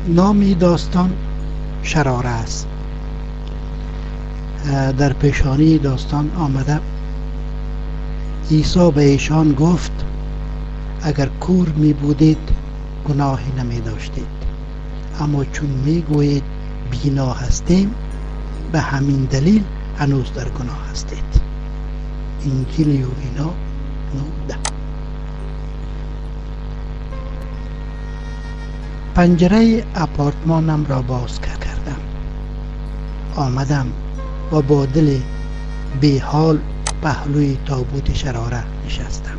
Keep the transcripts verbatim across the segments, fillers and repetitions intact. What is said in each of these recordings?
نامی داستان شراره است. در پیشانی داستان آمده عیسی به ایشان گفت اگر کور می بودید گناهی نمی داشتید، اما چون می گویید بینا هستیم به همین دلیل هنوز در گناه هستید. انجیل یوحنا نوزده. پنجره آپارتمانم را باز کردم. آمدم و با دل بیحال پهلوی تابوت شراره نشستم.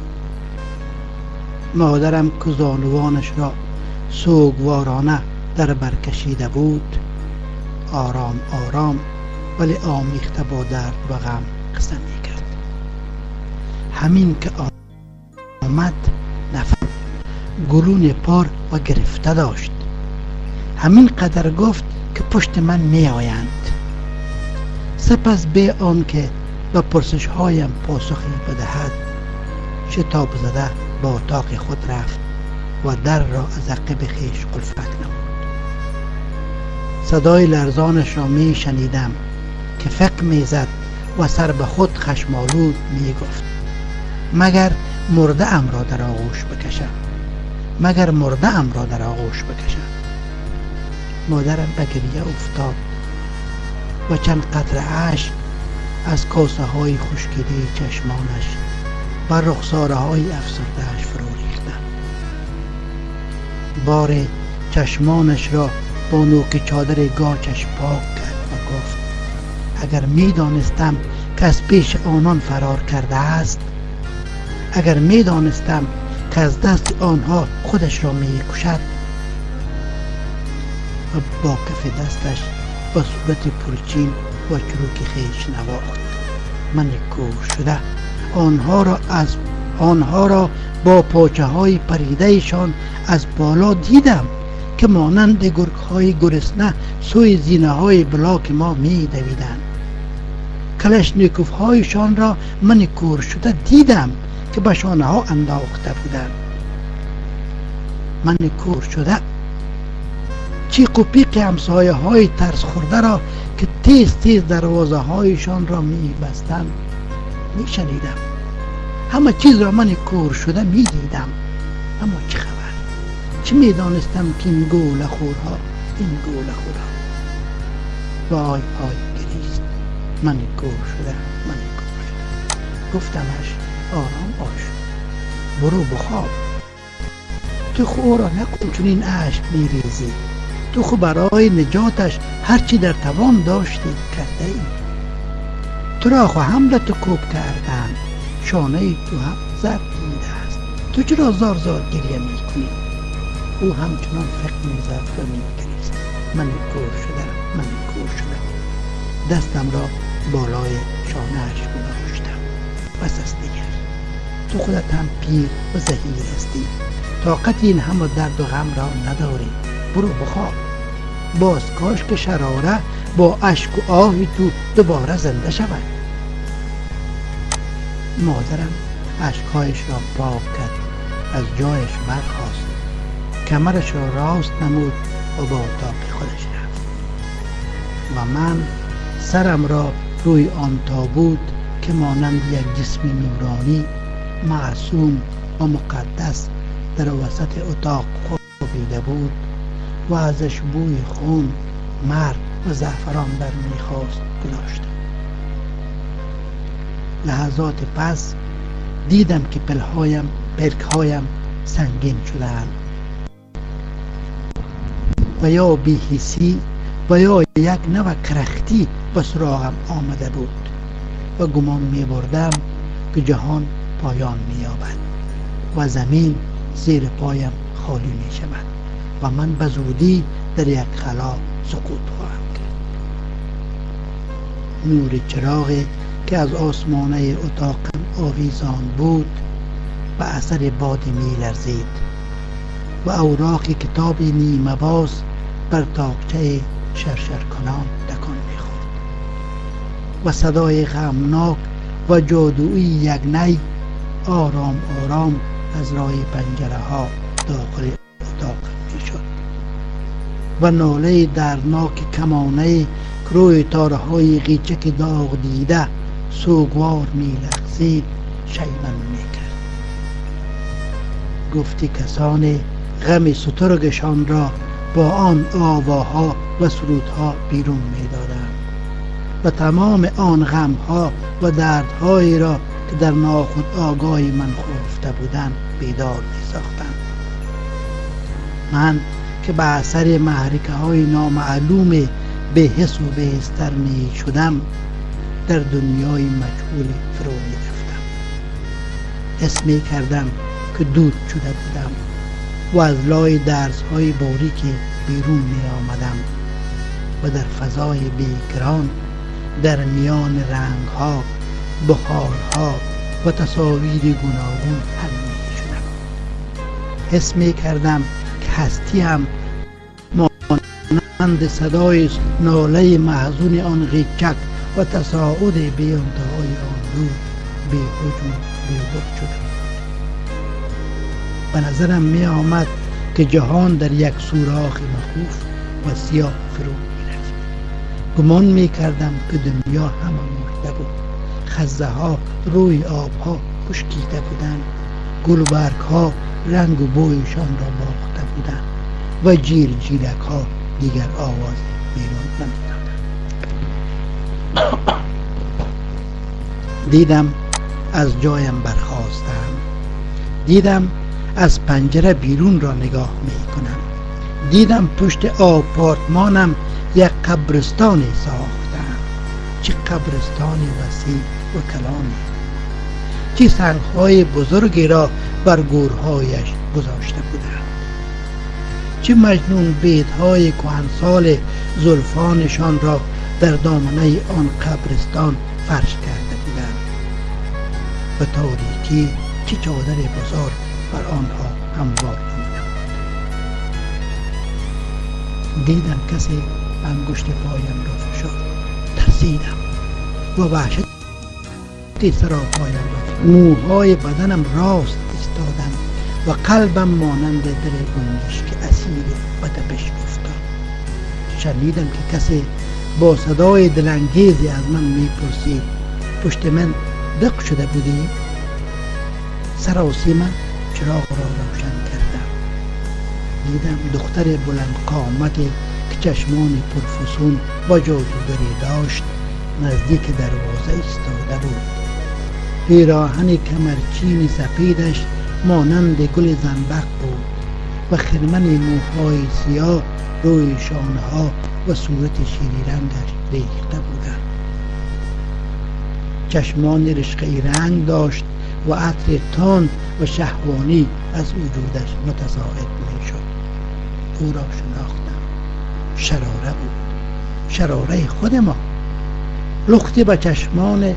مادرم که زانوانش را سوگوارانه در بر کشیده بود آرام آرام ولی آمیخته با درد و غم قصه می کرد. همین که آمد نفس گلون پار و گرفته داشت. همین قدر گفت که پشت من می آیند. سپس به آن که به پرسش هایم پاسخی بدهد شتاب زده با اتاق خود رفت و در را از عقب خویش قفل نمود. صدای لرزانش را می شنیدم که فق می زد و سر به خود خشمالود می گفت مگر مرده ام را در آغوش بکشم، مگر مرده ام را در آغوش بکشم. مادرم به گریه افتاد و چند قطره اشک از کاسه های خشکیده چشمانش و رخساره های افسردهش فرو ریختند. بار چشمانش را با نوک چادر گاچش پاک کرد و گفت اگر می دانستم که از پیش آنان فرار کرده است، اگر می دانستم که از دست آنها خودش را می کشد. و با کف دستش با صورت پرچین و چروک خیش نواخت. من کور شده آنها را از آنها را با پاچه های پریدهشان از بالا دیدم که مانند گرگ های گرسنه سوی زینه های بلاک ما می دویدند. کلشنیکوف هایشان را من کور شده دیدم که به شانه ها انداخته بودند. من کور شده چیق و پیق همسایه های ترس خورده را که تیز تیز دروازه هایشان را می بستند می شنیدم. همه چیز را من کور شده می دیدم. اما چه خبر؟ چه می دانستم که این گول خورها این گول خورها وای وای گریست. من کور شده من کور شده. گفتمش آرام باش، برو بخواب. تو خو را نکن چون این اشک می ریزی. تو خو برای نجاتش هرچی در توان داشتی کرده ای. تو را خو حمله تو کوب کردن، شانه تو هم زد دیده است. تو چرا زار زار گریه می کنی؟ او همچنان فکر می زد و می گریست. من کور شده من کور شده. دستم را بالای شانهش گذاشتم. بس است دیگر، تو خودت هم پیر و زهیر هستی، طاقت این همه درد و غم را نداری. برو بخواب. باز کاش که شراره با اشک و آهی تو دوباره زنده شود. مادرم اشکهایش را پاک کرد، از جایش برخاست، کمرش را راست نمود و با اتاق خودش رفت و من سرم را روی آن تابوت که مانند یک جسم نورانی معصوم و مقدس در وسط اتاق خوابیده بود و ازش بوی خون، مرگ و زعفران در میخواست گذاشتم. لحظات پس دیدم که پلهایم پلکهایم سنگین شده‌اند و یا بی‌حسی و یا یک نوع کرختی به سراغم آمده بود و گمان می بردم که جهان پایان می یابد و زمین زیر پایم خالی می شود و من به زودی در یک خلا سقوط خواهم کرد. نور چراغی که از آسمانه اتاقم آویزان بود به اثر باد می لرزید و اوراق کتاب نیمه باز بر تاقچه شرشر کنان تکان می خورد و صدای غمناک و جادویی یک نی آرام آرام از راه پنجره ها داخل اتاق می شد. و ناله دردناک کمانه روی تاره های قیچک داغ دیده سوگوار می لغزید شیمن می کرد. گفتی کسان غم سترگشان را با آن آواها و سرودها بیرون می دادند و تمام آن غمها و دردهایی را که در ناخود آگاهی من خفته بودند بیدار می ساختند. من که به اثر محرکه های نامعلوم به حس و به استر می شدم در دنیای مجهول فرو می رفتم. حس می کردم که دود شده بودم و از لای درس های باریکی بیرون می آمدم و در فضای بیکران در میان رنگ ها، بخارها و تصاویر گوناگون حل می شدم. حس می کردم که هستیم مانند صدای ناله محزون آن غیچک و تصاعد بی انتهای آن دود بی حجم بی بود شدم. به نظرم می آمد که جهان در یک سوراخ مخوف و سیاه فرو می رفت. گمان می کردم که دنیا همه مرده بود. خزه ها روی آبها خشکیده بودند، گل و برگ ها رنگ و بویشان را باخته بودند و جیر جیرک ها دیگر آواز بیرون نمی‌دادند. دیدم از جایم برخاستم. دیدم از پنجره بیرون را نگاه می کنم. دیدم پشت آپارتمانم یک قبرستانی ساختم. چه قبرستانی وسیع و کلامی، چه سنگ‌های بزرگی را بر گورهایش گذاشته بودند، چه مجنون بیت‌های کهنسال زلفانشان را در دامنه آن قبرستان فرش کرده بودند و تاریکی چه چادر بزرگ بر آنها هموار نموده بود. دیدم کسی انگشت پایم را فشرد. ترسیدم و وحشت سراپایم را. موهای بدنم راست ایستادند و قلبم مانند دل گنجشک که اسیر به تپش افتاد. شنیدم که کسی با صدای دلانگیزی از من میپرسید پشت من دق شده بودی؟ سراسی من چراغ را روشن کردم. دیدم دختر بلند قامتی که چشمان پرفسون و جادوگری داشت نزدیک دروازه ایستاده بود. پیراهن کمرچین سفیدش مانند گل زنبق بود و خرمن موهای سیاه روی شانه‌ها و صورت شیری رنگش ریخته بودند. چشمان رشقه‌ای رنگ داشت و عطر تند و شهوانی از وجودش متصاعد می‌شد. او را شناختم. شراره بود، شراره خود ما. لختی به چشمان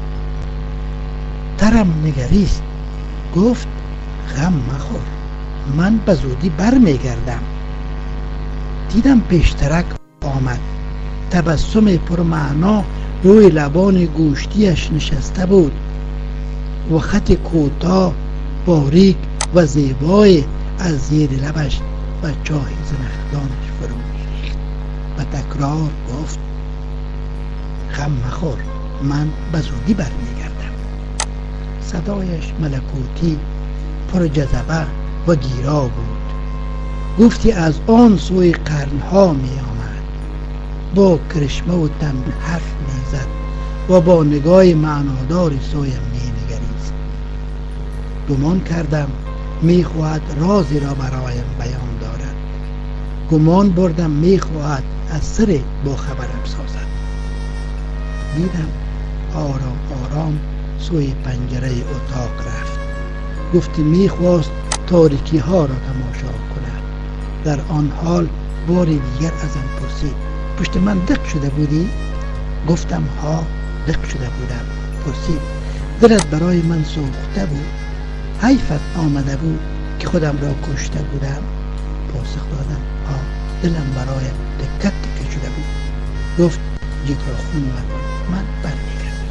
ترم نگریست. گفت غم مخور، من به زودی بر میگردم. دیدم پیشترک آمد. تبسم پرمعنا روی لبان گوشتیش نشسته بود و خط کوتاه باریک و زیبای از زیر لبش و چاه زنخدانش فرو میریخت و تکرار گفت غم مخور، من به زودی بر میگردم. صدایش ملکوتی پر جذبه و گیرا بود. گفتی از آن سوی قرنها می آمد، با کرشمه و تنبیه حرف می زد و با نگاه معناداری سویم می نگریست. گمان کردم می خواهد رازی را برایم بیان دارد. گمان بردم می خواهد از سر با خبرم سازد. دیدم آرام آرام سوی پنجره اتاق رفت. گفتی می خواست تاریکی ها را تماشا کند. در آن حال بار دیگر ازم پرسید پشت من دق شده بودی؟ گفتم ها، دق شده بودم. پرسید دلت برای من سوخته بود؟ حیفت آمده بود که خودم را کشته بودم؟ پاسخ دادم ها، دلم برای دکت دکه شده بود. گفت جگر را خون مکن، من برمیگردم.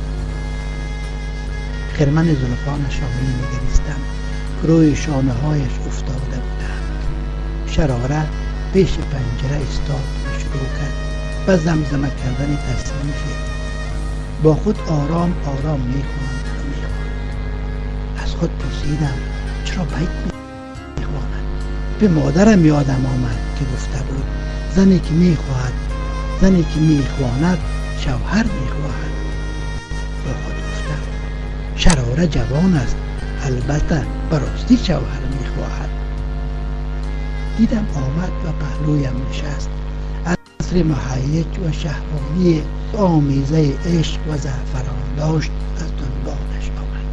خرمن زلفانش را می نگریستم که روی شانه هایش افتاده بودند. شراره پیش پنجره استاد و شروع کرد و زمزمه کردن تصنیفی. با خود آرام آرام میخواند و میخواند. از خود پرسیدم چرا بیت میخواند؟ به مادرم یادم آمد که گفته بود زنی که میخواهد زنی که میخواند شوهر میخواهد. با خود گفتم شراره جوان است، البته براستی شوهر میخواهد. دیدم آمد و پهلویم نشست. عطر مهیج و شهوانی آمیزه عشق و زعفران داشت از دنبالش آمد.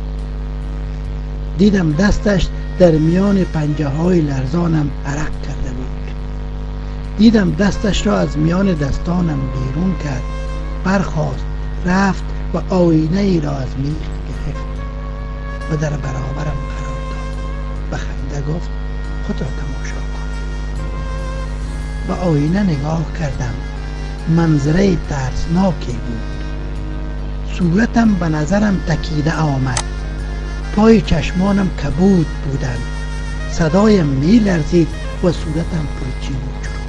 دیدم دستش در میان پنجه های لرزانم عرق کرده بود. دیدم دستش را از میان دستانم بیرون کرد، برخاست، رفت و آینه ای را از میخ گرفت و در برابرم قرار داد. به خنده گفت خود را تماشا کن. به آینه نگاه کردم. منظره ترسناکی بود. صورتم به نظرم تکیده آمد. پای چشمانم کبود بودند. صدایم می لرزید و صورتم پرچین و چرو.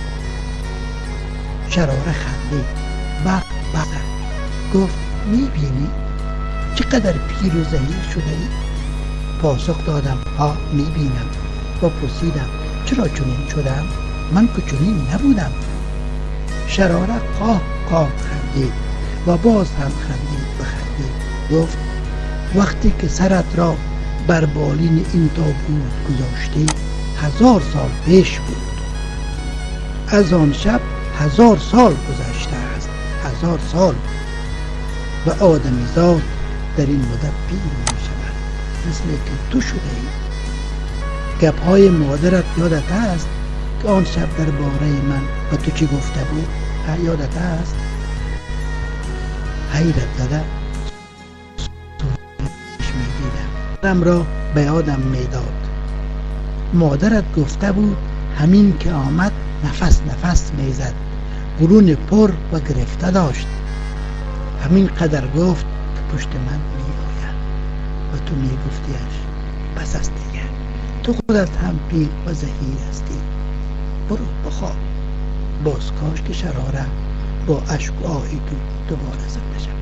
شراره خندید. بعد بزد. گفت می بینی چقدر پیر و ذلیل شده ای؟ پاسخ دادم ها می بینم و پرسیدم چرا چنین شدم؟ من که چنین نبودم. شراره قاه قاه خندید و باز هم خندید و خندید. گفت وقتی که سرت را بر بالین این تابوت گذاشتی هزار سال پیش بود. از آن شب هزار سال گذشته است. هزار سال. و آدمیزاد در این مدت پیر می شود مثل که تو شده ای. گپهای مادرت یادت است که آن شب در باره من و تو چی گفته بود؟ یادت است؟ حیرت زده می دیدم را به یادم می داد. مادرت گفته بود همین که آمد نفس نفس می زد، برون پر و گرفته داشت. همین قدر گفت که پشت من می آید و تو می گفتیش پس از دیگر تو خودت هم پیر و زهیر هستی، برو بخواب. باز کاش که شراره با اشک و آهی تو دوباره زنده شود.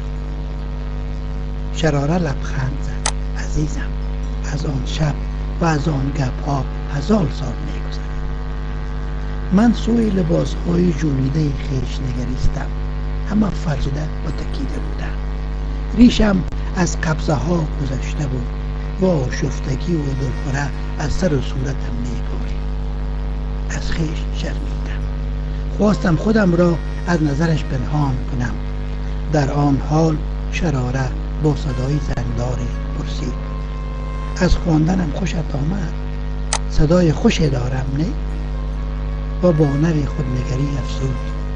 شراره لبخند زد. عزیزم از آن شب و از آن گپ ها هزار سال می گذرد. من سوی لباس های جولیده خیش نگریستم. همه فرجده و تکیده بودن. ریشم از قبضه ها گذشته بود و آشفتگی و دلخوره از سر و صورتم میبارید. از خیش شرمیدم. خواستم خودم را از نظرش پنهان کنم. در آن حال شراره با صدای زنداری پرسید از خواندنم خوشت آمد؟ صدای خوشی دارم نه؟ و با نوی خودنگری افزود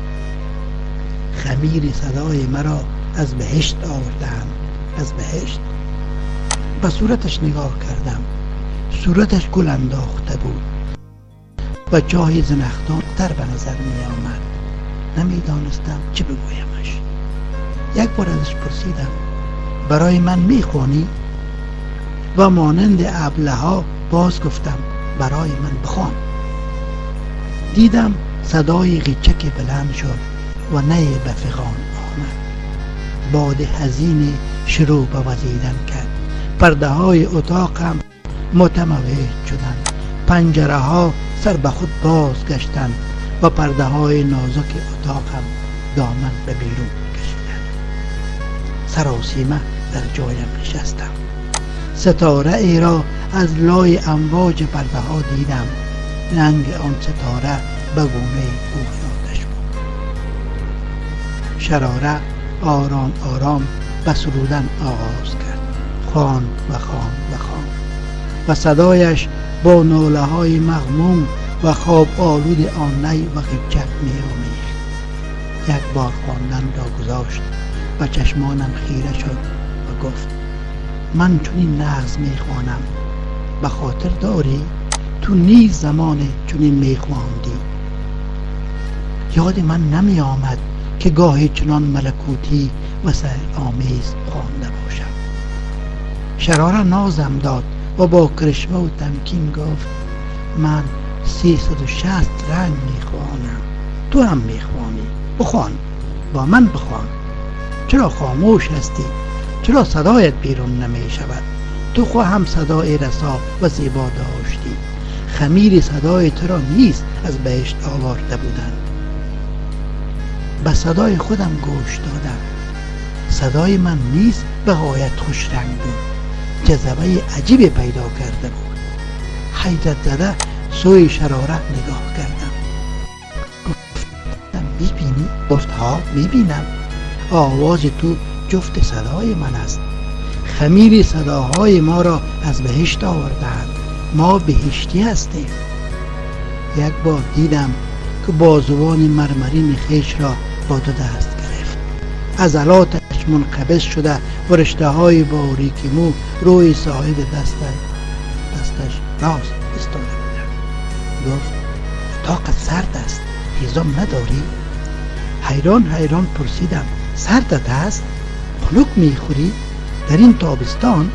خمیر صدای مرا از بهشت آوردم. از بهشت. به صورتش نگاه کردم. صورتش گل انداخته بود و جای زنخدان تر به نظر می آمد. نمی دانستم چه بگویمش. یک بار ازش پرسیدم برای من می خوانی؟ و مانند ابله ها باز گفتم برای من بخوان. دیدم صدای غیچک بلند شد و نی به فغان آمد. باد حزین شروع به وزیدن کرد. پرده های اتاقم متموج شدند. پنجره ها سر به خود باز گشتند و پرده های نازک اتاقم دامن به بیرون کشیدند. سراسیمه در جایم نشستم. ستاره ای را از لای امواج پرده ها دیدم. رنگ آن ستاره به گونه بویاتش بود. شراره آرام آرام به سرودن آغاز کرد. خواند و خواند و خواند و صدایش با ناله های مغموم و خواب آلود آن نی و غیچک می آمیخت. یک بار خواندن را گذاشت و چشمانم خیره شد و گفت من چنین نغز می خوانم. به خاطر داری تو نیز زمان چنین می خواندی؟ یاد من نمی آمد که گاهی چنان ملکوتی و سحر آمیز خوانده باشم. شراره نازم داد و با کرشمه و تمکین گفت من سیصد و شصت رنگ می خواهم. تو هم میخوانی. بخوان، با من بخوان. چرا خاموش هستی؟ چرا صدایت بیرون نمی شود؟ تو خو هم صدای رسا و زیبا داشتی. خمیر صدای تو را نیست از بهشت آورده بودن. به صدای خودم گوش دادم. صدای من نیست به غایت خوش رنگ بود. جذبه عجیبی پیدا کرده بود. حیرت زده سوی شراره نگاه کردم. گفتم میبینی؟ گفت ها میبینم. آواز تو جفت صدای من است. خمیر صداهای ما را از بهشت آوردند. ما بهشتی هستیم. یک بار دیدم که بازوان مرمرین خیش را با دو دست گرفت. عضلاتش منقبض شده و رشته های باریک مو روی ساعد دستش دستش راست ایستاده بودند. گفت اتاقت سرد است، هیزم نداری؟ حیران حیران پرسیدم سردت است؟ خنک میخوری در این تابستان؟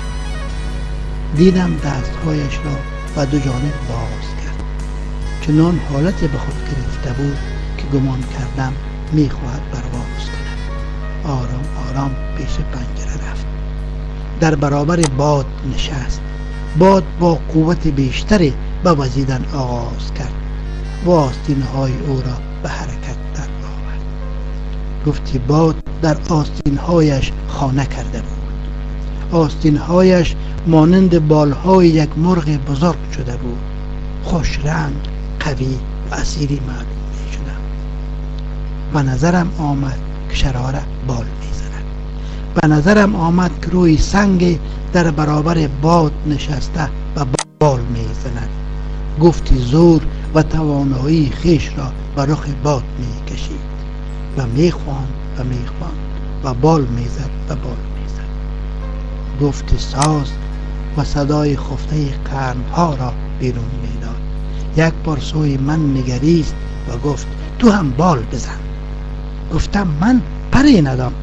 دیدم دستهایش را به دو جانب باز کرد. چنان حالتی به خود گرفته بود که گمان کردم میخواهد پرواز کند. آرام آرام پیش پنجره رفت. در برابر باد نشست. باد با قوت بیشتری به وزیدن آغاز کرد و آستینهای او را به حرکت در آورد. گفتی باد در آستینهایش خانه کرده بود. آستینهایش مانند بالهای یک مرغ بزرگ شده بود. خوش رنگ، قوی و اسیری معلوم می شدم. به نظرم آمد که شراره بال می زند. به نظرم آمد که روی سنگ در برابر باد نشسته و بال می زند. گفتی زور و توانایی خیش را به رخ باد می کشید و می خواند و می خواند و بال می زد و بال می زد. گفتی ساز و صدای خفته قرنها را بیرون می داد. یک بار سوی من نگریست و گفت تو هم بال بزن. گفتم من پری ندارم.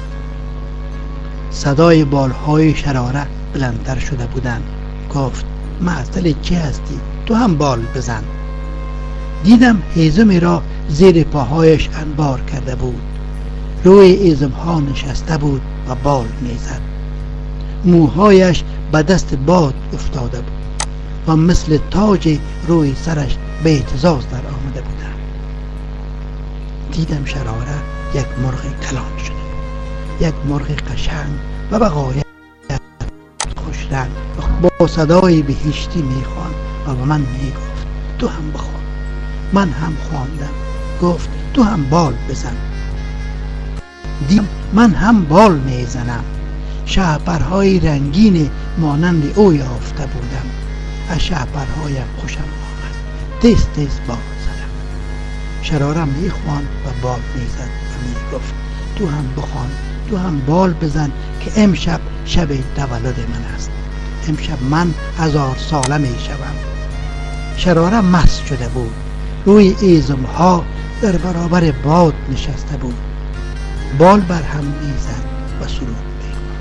صدای بالهای شراره بلندتر شده بودند. گفت معطل چی هستی؟ تو هم بال بزن. دیدم هیزمی را زیر پاهایش انبار کرده بود. روی ایزمها نشسته بود و بال میزد. موهایش به دست باد افتاده بود و مثل تاج روی سرش به اهتزاز در آمده بودند. دیدم شراره یک مرغ کلان شده، یک مرغ قشنگ و به غایت خوش رنگ با صدای بهشتی میخواند و به من میگفت تو هم بخوان. من هم خواندم. گفت تو هم بال بزن. دیدم من هم بال میزنم. شهپرهای رنگین مانند او یافته بودم. از شهپرهایم خوشم آمد. تیز تیز بال زدم. شراره میخواند و بال میزد و میگفت تو هم بخوان، تو هم بال بزن که امشب شب تولد من است. امشب من هزار ساله میشوم. شراره مست شده بود. روی ایزمها در برابر باد نشسته بود. بال بر هم میزد و سرود میخواند.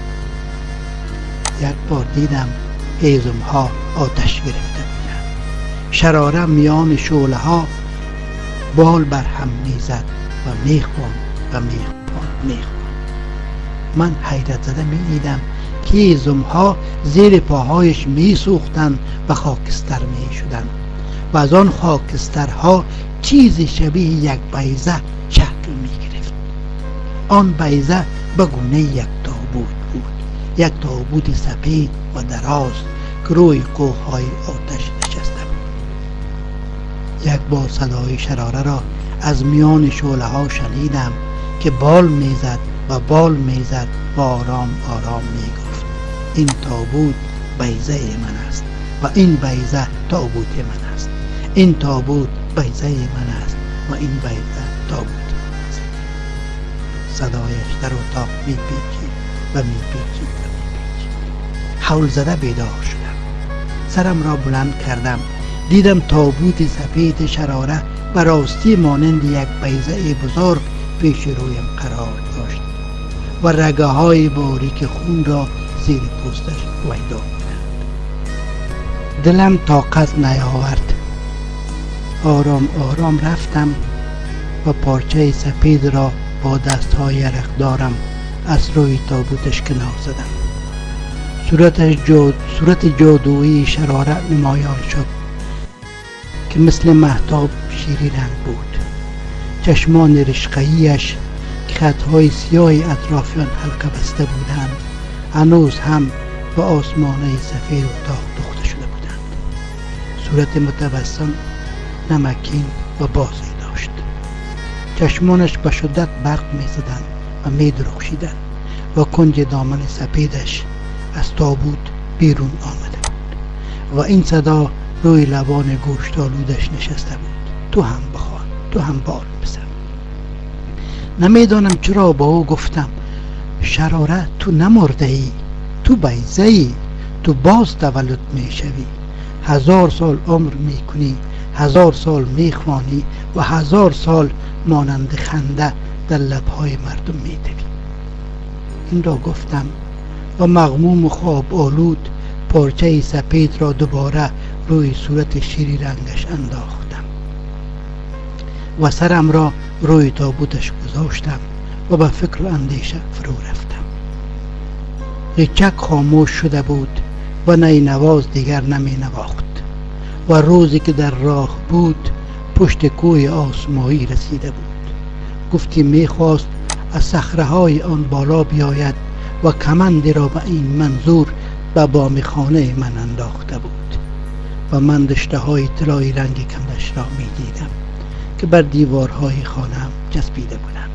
یک بار دیدم ایزمها آتش گرفته بودند. شراره میان شعله ها بال بر هم میزد و میخواند و میخواند میخواند. من حیرت زده میدیدم که ایزمها زیر پاهایش میسوختند و خاکستر میشدند و از آن خاکسترها چیزی شبیه یک بیضه شکل میگرفت. آن بیضه به گونه یک تابوت بود، یک تابوت سپید و دراز که روی کوههای آتش نشسته بود. یک بار صدای شراره را از میان شعله ها شنیدم که بال میزد و بال میزد و آرام آرام میگفت این تابوت بیضه من است و این بیضه تابوت من است. این تابوت بیضه من است و این بیضه تابوت من است. صدایش در اتاق میپیچید و میپیچید و میپیچید. حول زده بیدار شدم. سرم را بلند کردم. دیدم تابوت سفید شراره و راستی مانند یک بیضه بزرگ پیش رویم قرار داشت و رگه های باریک خون را زیر پوستش پیدا بودند. دلم طاقت نیاورد. آرام آرام رفتم و پارچه سپید را با دستهای یرقدارم از روی تابوتش کنار زدم. صورتش جاد صورت جادویی شرارت نمایان شد که مثل مهتاب شیری رنگ بود. چشمان رشقه‌ایش که خطهای سیاهی اطرافیان حلقه بسته بودند هنوز هم به آسمانه سفید اتاق دوخته شده بودند. صورت متبسم، نمکین و بازی داشت. چشمانش به شدت برق می زدند و می درخشیدند و کنج دامن سپیدش از تابوت بیرون آمده بود و این صدا روی لبان گوشتالودش نشسته بود. تو هم بخوان، تو هم بال بزن. نمیدانم چرا با او گفتم شراره تو نمرده ای، تو بیضه ای، تو باز تولد می شوی، هزار سال عمر می کنی، هزار سال می خوانی و هزار سال مانند خنده در لبهای مردم می دوی. این را گفتم و مغموم و خواب آلود پارچه سپید را دوباره روی صورت شیری رنگش انداختم و سرم را روی تابوتش گذاشتم و به فکر و اندیشه فرو رفتم. غیچک خاموش شده بود و نی نواز دیگر نمی نواخت و روزی که در راه بود پشت کوه آسمایی رسیده بود. گفتی می خواست از صخره‌های آن بالا بیاید و کمندی را به این منظور به بام خانه من انداخته بود و من دشته های طلایی رنگی کمرش را می دیدم که بر دیوارهای خانه‌ام چسبیده بودند.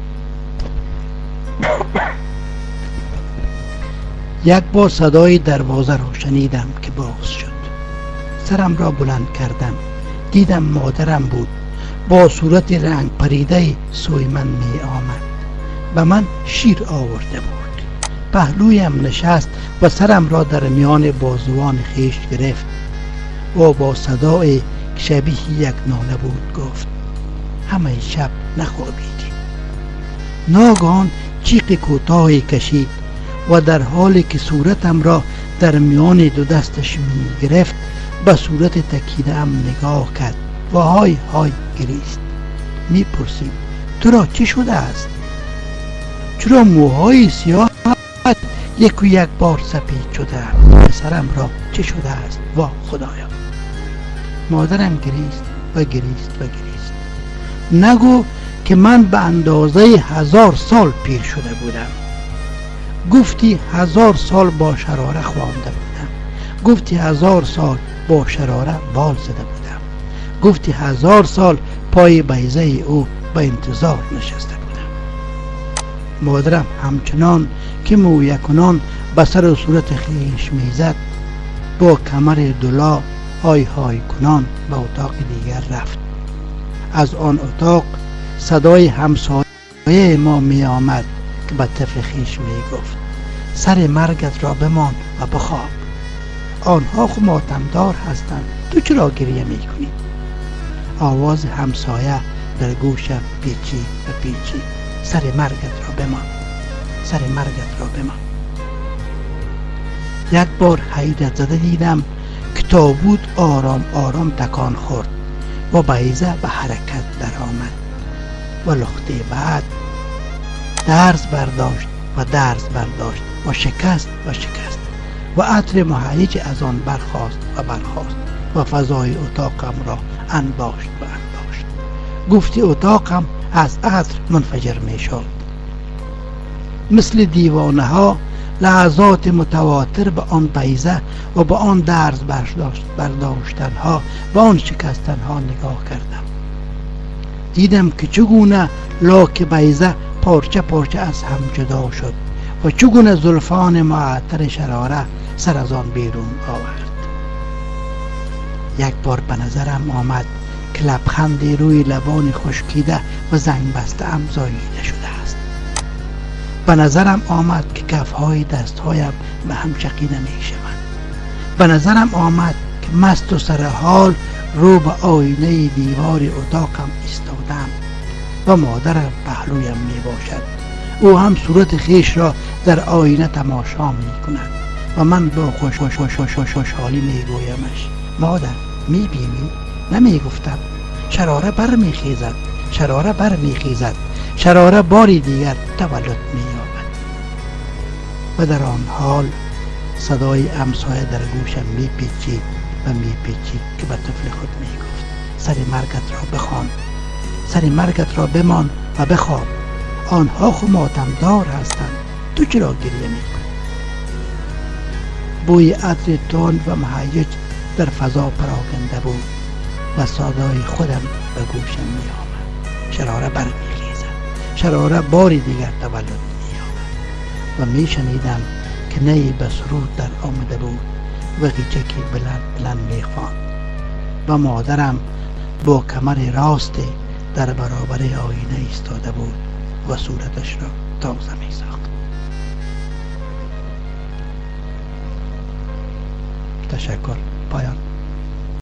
یک بار صدای دروازه را شنیدم که باز شد. سرم را بلند کردم. دیدم مادرم بود با صورت رنگ پریده سوی من می آمد. به من شیر آورده بود. پهلویم نشست و سرم را در میان بازوان خیش گرفت و با صدای شبیه یک ناله بود گفت همه شب نخوابیدی. ناگهان چیق کوتاهی کشید و در حالی که صورتم را در میان دو دستش می گرفت به صورت تکیده ام نگاه کرد و های های گریست. می پرسید تو را چی شده است؟ چرا موهای سیاه یک و یک بار سپید شده؟ پسرم را چه شده است؟ وا خدایا. مادرم گریست و گریست و گریست. نگو که من به اندازه هزار سال پیر شده بودم. گفتی هزار سال با شراره خوانده بودم. گفتی هزار سال با شراره بال زده بودم. گفتی هزار سال پای بیضه او به انتظار نشسته بودم. مادرم همچنان که مویه کنان به سر و صورت خیش میزد با کمر دلا های های کنان به اتاق دیگر رفت. از آن اتاق صدای همسایه ما می آمد که به طفل خیش می گفت سر مرگت را بمان و بخواب. آنها خو ماتمدار هستند، تو چرا گریه می کنی؟ آواز همسایه در گوشم پیچی و پیچی سر مرگت را بمان، سر مرگت را بمان. یک بار حیرت زده دیدم که تابوت آرام آرام تکان خورد و بیضه به حرکت در آمد و لخته بعد درز برداشت و درز برداشت و شکست و شکست و عطر مهیج از آن برخاست و برخاست و فضای اتاقم را انباشت و انباشت. گفتی اتاقم از عطر منفجر می شد. مثل دیوانه ها لحظات متواتر به آن بیضه و به آن درز برداشتن ها و آن شکستن ها نگاه کردم. دیدم که چگونه لاک بیضه پارچه پارچه از هم جدا شد و چگونه زلفان معطر شراره سر از آن بیرون آورد. یک بار به نظرم آمد که لبخندی روی لبان خشکیده و زنگ بسته ام زاییده شده است. به نظرم آمد که کفهای دستهایم به هم چقیده می شوند. به نظرم آمد که مست و سرحال رو به آینه دیوار اتاقم ایستادم و مادرم پهلویم می باشد. او هم صورت خیش را در آینه تماشا می کند و من با خوش خوش خوش خوش خوش خوشحالی می گویمش مادر می بینی؟ نمی گفتم. شراره بر می خیزد شراره بر می خیزد، شراره باری دیگر تولد می یابد. و در آن حال صدای همسایه در گوشم می پیچید و می پیچید که به طفل خود می گفت سر مرگت را بخوان، سر مرگت را بمان و بخواب، آنها خو ماتمدار هستند، تو چرا گریه می کنی؟ بوی عطر تند و مهیج در فضا پراکنده بود و صدای خودم به گوشم می آمد. شراره بر می خیزد، شراره باری دیگر تولد می یابد. و می شنیدم که نی به سرود در آمده بود و غیچکی بلند بلند می خواند و مادرم با کمر راست در برابر آینه ایستاده بود و صورتش را تازه می ساخت. تشکر. پایان.